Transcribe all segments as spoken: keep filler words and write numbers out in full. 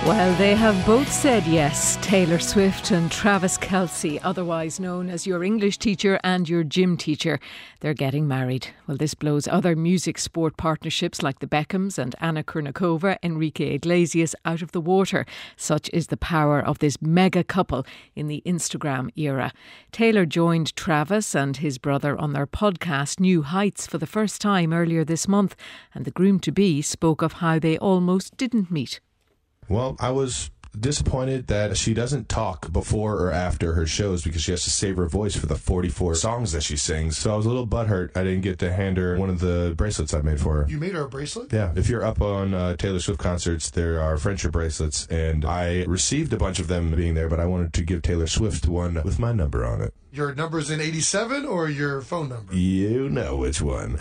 Well, they have both said yes. Taylor Swift and Travis Kelce, otherwise known as your English teacher and your gym teacher. They're getting married. Well, this blows other music sport partnerships like the Beckhams and Anna Kournikova, Enrique Iglesias out of the water. Such is the power of this mega couple in the Instagram era. Taylor joined Travis and his brother on their podcast New Heights for the first time earlier this month, and the groom-to-be spoke of how they almost didn't meet. Well, I was disappointed that she doesn't talk before or after her shows because she has to save her voice for the forty-four songs that she sings. So I was a little butthurt I didn't get to hand her one of the bracelets I made for her. You made her a bracelet? Yeah. If you're up on uh, Taylor Swift concerts, there are friendship bracelets, and I received a bunch of them being there, but I wanted to give Taylor Swift one with my number on it. Your number's in eighty-seven or your phone number? You know which one.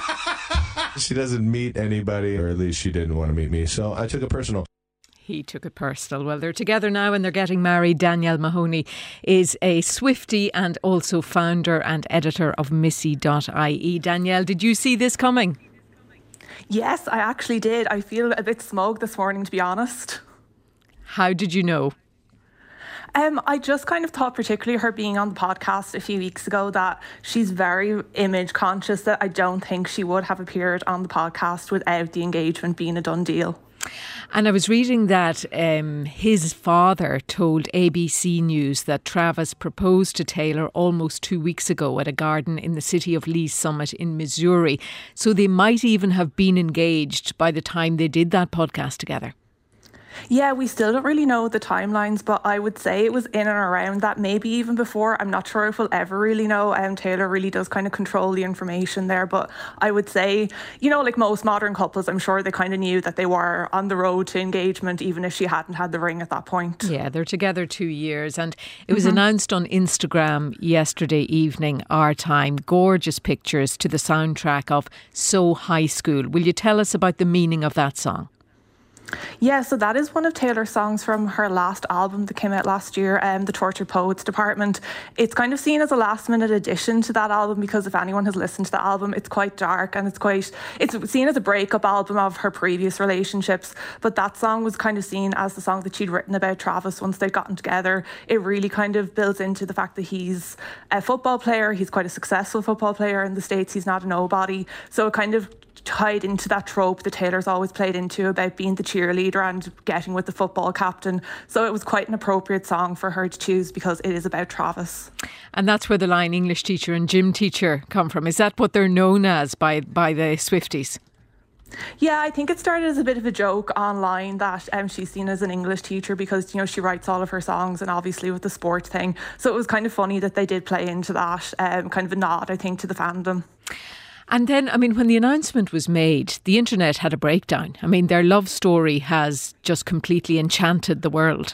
She doesn't meet anybody, or at least she didn't want to meet me, so I took it personal. He took it personal. Well, they're together now and they're getting married. Danielle Mahoney is a Swiftie and also founder and editor of Missy dot I E. Danielle, did you see this coming? Yes, I actually did. I feel a bit smug this morning, to be honest. How did you know? Um, I just kind of thought, particularly her being on the podcast a few weeks ago, that she's very image conscious, that I don't think she would have appeared on the podcast without the engagement being a done deal. And I was reading that um, his father told A B C News that Travis proposed to Taylor almost two weeks ago at a garden in the city of Lee's Summit in Missouri. So they might even have been engaged by the time they did that podcast together. Yeah, we still don't really know the timelines, but I would say it was in and around that, maybe even before. I'm not sure if we'll ever really know. Um, Taylor really does kind of control the information there, but I would say, you know, like most modern couples, I'm sure they kind of knew that they were on the road to engagement, even if she hadn't had the ring at that point. Yeah, they're together two years, and it was Mm-hmm. announced on Instagram yesterday evening, our time. Gorgeous pictures to the soundtrack of So High School. Will you tell us about the meaning of that song? Yeah, so that is one of Taylor's songs from her last album that came out last year, um, The Tortured Poets Department. It's kind of seen as a last minute addition to that album because if anyone has listened to the album, it's quite dark and it's quite, it's seen as a breakup album of her previous relationships. But that song was kind of seen as the song that she'd written about Travis once they'd gotten together. It really kind of builds into the fact that he's a football player. He's quite a successful football player in the States. He's not a nobody. So it kind of tied into that trope that Taylor's always played into about being the cheerleader and getting with the football captain. So it was quite an appropriate song for her to choose because it is about Travis. And that's where the line English teacher and gym teacher come from. Is that what they're known as by, by the Swifties? Yeah, I think it started as a bit of a joke online that um, she's seen as an English teacher because, you know, she writes all of her songs and obviously with the sport thing. So it was kind of funny that they did play into that, um, kind of a nod, I think, to the fandom. And then, I mean, when the announcement was made, the internet had a breakdown. I mean, their love story has just completely enchanted the world.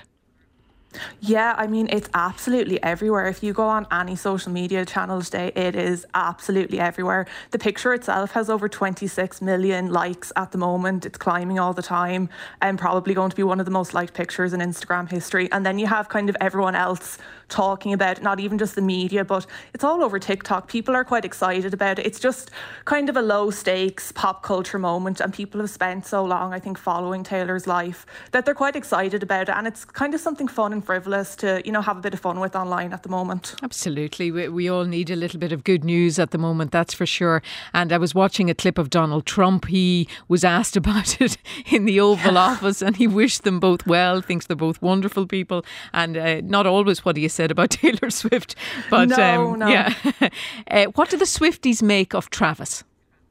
Yeah, I mean, it's absolutely everywhere. If you go on any social media channel today, it is absolutely everywhere. The picture itself has over twenty-six million likes at the moment. It's climbing all the time and probably going to be one of the most liked pictures in Instagram history. And then you have kind of everyone else talking about it, not even just the media, but it's all over TikTok. People are quite excited about it. It's just kind of a low stakes pop culture moment, and people have spent so long, I think, following Taylor's life that they're quite excited about it. And it's kind of something fun and frivolous to, you know, have a bit of fun with online at the moment. Absolutely. We, we all need a little bit of good news at the moment, that's for sure. And I was watching a clip of Donald Trump. He was asked about it in the Oval Office and he wished them both well, thinks they're both wonderful people, and uh, not always what he said about Taylor Swift. But no, um, no. yeah. uh, what do the Swifties make of Travis?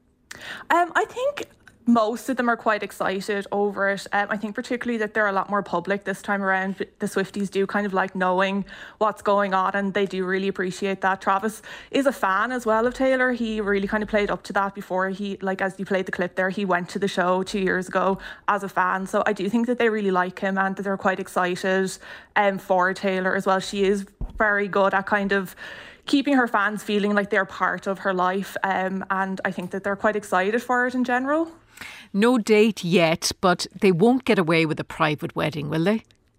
Um, I think most of them are quite excited over it. Um, I think particularly that they're a lot more public this time around. The Swifties do kind of like knowing what's going on and they do really appreciate that. Travis is a fan as well of Taylor. He really kind of played up to that before he, like as you played the clip there, he went to the show two years ago as a fan. So I do think that they really like him and that they're quite excited um, for Taylor as well. She is very good at kind of keeping her fans feeling like they're part of her life. Um, and I think that they're quite excited for it in general. No date yet, but they won't get away with a private wedding, will they?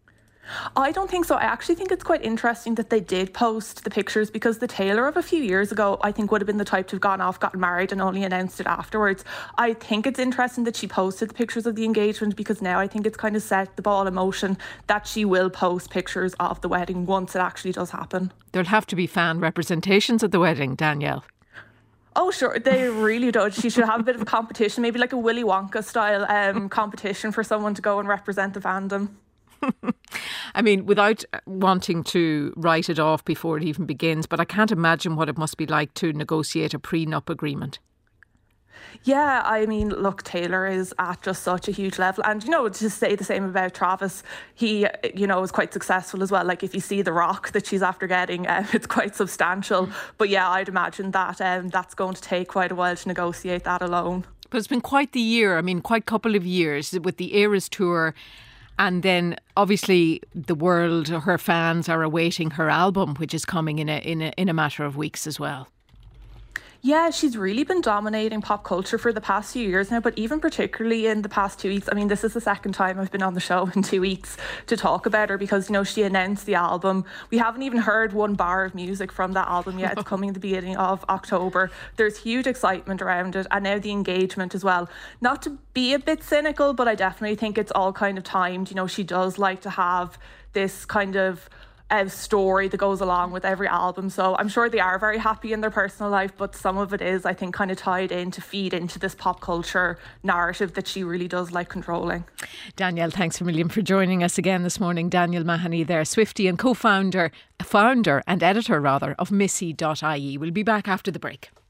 I don't think so. I actually think it's quite interesting that they did post the pictures, because the Taylor of a few years ago, I think, would have been the type to have gone off, gotten married and only announced it afterwards. I think it's interesting that she posted the pictures of the engagement, because now I think it's kind of set the ball in motion that she will post pictures of the wedding once it actually does happen. There'll have to be fan representations at the wedding, Danielle. Oh, sure. They really do. She should have a bit of a competition, maybe like a Willy Wonka style um, competition for someone to go and represent the fandom. I mean, without wanting to write it off before it even begins, but I can't imagine what it must be like to negotiate a prenup agreement. Yeah, I mean, look, Taylor is at just such a huge level. And, you know, to say the same about Travis, he, you know, is quite successful as well. Like, if you see the rock that she's after getting, um, it's quite substantial. But yeah, I'd imagine that um, that's going to take quite a while to negotiate that alone. But it's been quite the year. I mean, quite a couple of years with the Eras tour. And then obviously the world, her fans are awaiting her album, which is coming in a in a in a matter of weeks as well. Yeah, she's really been dominating pop culture for the past few years now, but even particularly in the past two weeks. I mean, this is the second time I've been on the show in two weeks to talk about her, because, you know, she announced the album. We haven't even heard one bar of music from that album yet. It's coming at the beginning of October. There's huge excitement around it, and now the engagement as well. Not to be a bit cynical, but I definitely think it's all kind of timed. You know, she does like to have this kind of a story that goes along with every album. So I'm sure they are very happy in their personal life, but some of it is, I think, kind of tied in to feed into this pop culture narrative that she really does like controlling. Danielle, thanks a million for joining us again this morning. Danielle Mahoney there, Swiftie and co-founder, founder and editor rather of Missy dot I E. We'll be back after the break.